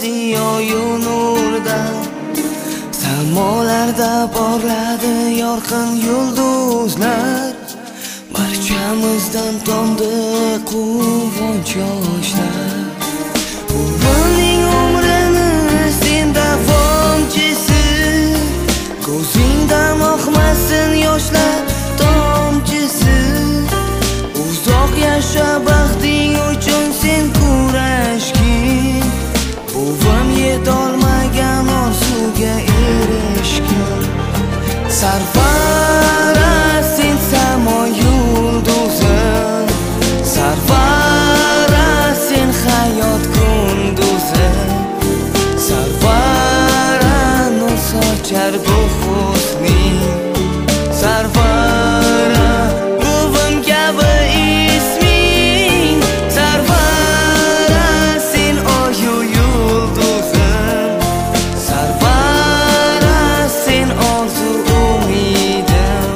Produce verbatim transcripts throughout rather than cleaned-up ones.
ziyoyu nurda, samolarda porladi yorqin yulduzlar. Barchamizdan to'ndi quvonch yoshlar. Buvimning umrini sen davomchisi, ko'zingdan oqmasin yoshlar tomchisi. Uzoq yasha baxting uchun sen kurashgin, buvim yetolmagan orzuga erishgin. Sarvara sen samo yulduzim, Sarvara sen hayot kunduzim, Sarvara nur sochar bu husning, Sarvara buvim kabi isming, Sarvara sen oyu yulduzim, Sarvara sen orzu umidim,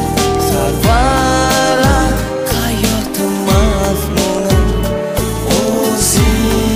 Sarvara hayotim mazmunim o'zing.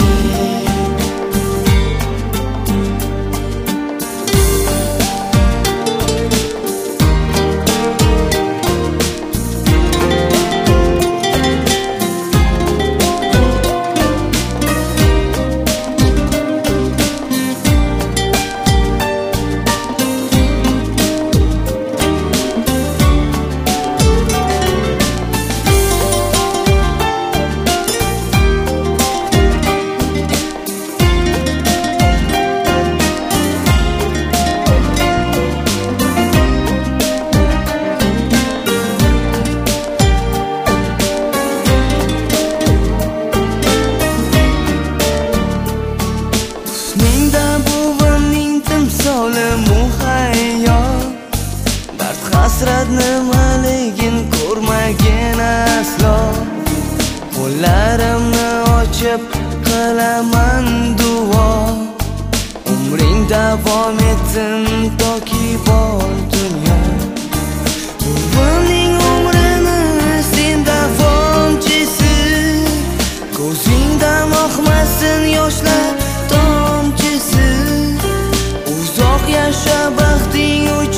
Dard hasrat nimaligin ko'rmagin aslo. Qo'llarimni ochib qilaman duo, umring davom etsin toki bor dunyo. Buvimning umrini sen davomchisi, ko'zingdan oqmasin yoshlar tomchisi. Uzoq yasha baxting uchun